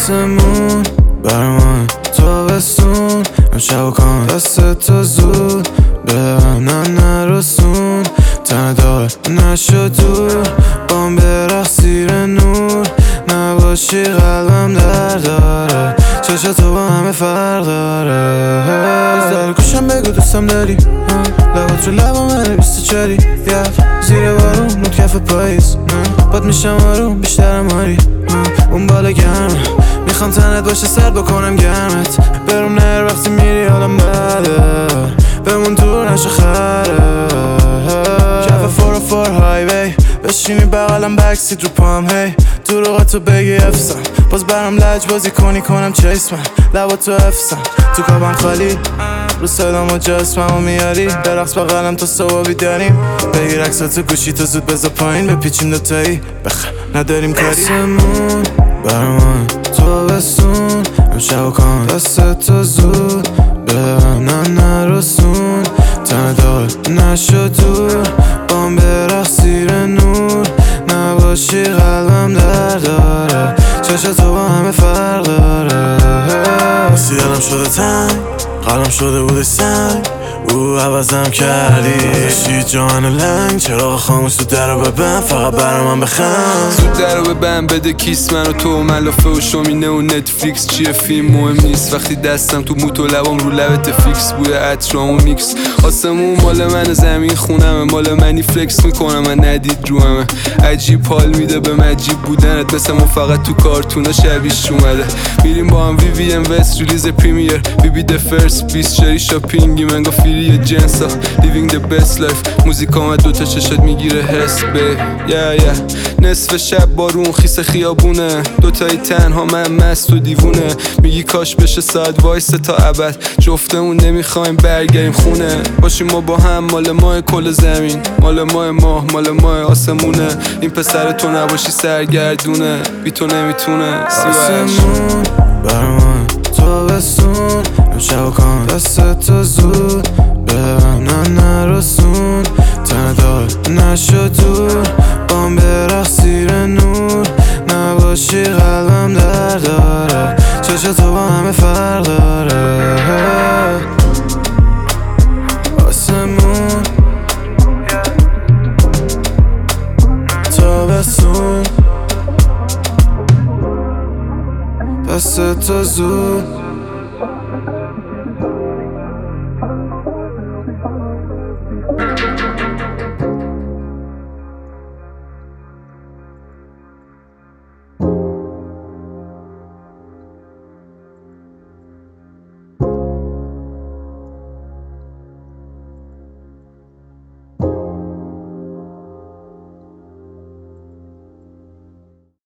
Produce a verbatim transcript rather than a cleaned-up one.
آسمون برمان تابستون امشب و کان دست تو زود به من نرسون تن دار نشد دور بام برخ زیر نور نباشی قلبم در داره چشا تو با همه فرق داره در گوشم بگو دوستم داری لبات رو لبا منه بیست چاری یک زیر بارون نود کف پاییز باد میشم آروم بیشترم آری اون بالا گرمه میخوام تنت باشه سرد بکنم گرمت برم نهر وقتی میری حالم بده بمون دور نشو خره کف فور و فور هایوی بشینی بغلم بکسید رو پام هی دروغتو بگی افسم باز برام لج بازی کنی کنم چیس من لبا تو افسم تو کابم خالی رو صدام و جسمم و میاری برقص بغلم تا صبح بیداریم بگیر عکساتو گوشی تو زود بذار پایین بپیچیم دوتایی بخ نداریم کاری آسمون برمان تابستون امشب و کان دست تو زود به من نرسون تن دار نشد دور بام برخ زیر نور نباشی قلبم در داره چشا تو با همه فرق داره سیدنم شده تنگ قلبم شده بوده سنگ او عوضم کردی شی جان لنگ چراغ خاموش تو در رو ببن فقط برا من بخند تو در رو ببن بده کیس من و تو ملافه و شومینه و نتفلیکس چیه فیلم مهم نیست وقتی دستم تو موت و لبام رو لبت فیکس بوی عطرام و میکس آسمون مال من زمین خونمه مال منی فلکس میکنم من ندید رو همه عجیب حال میده به مجیب بودنت مثل ما فقط تو کارتونا شبیش اومده میریم با هم وی وی ام وست ریلیز پریمیر بی بی د فرست بیست شری شاپینگی منگا فیری جنسا لیوینگ د بست لایف موزیک آمد دوتا چشات میگیره حس به یا یا نصف شب بارون خیس خیابونه دوتایی تنها من مست و دیوونه میگی کاش بشه ساعت وایس تا ابد جفتمون نمیخوایم برگردیم خونه باشیم ما با هم مال ماه کل زمین مال ماه ماه مال ماه آسمونه این پسر تو نباشی سرگردونه بی تو نمیتونه آسمون برمان تابستون امشب و کان دست تو زود به من نرسون تن دار نشد دور بام برخ زیر نور نباشی قلبم در داره چشا تو با همه فرق داره آسمون تابستون دست تو زود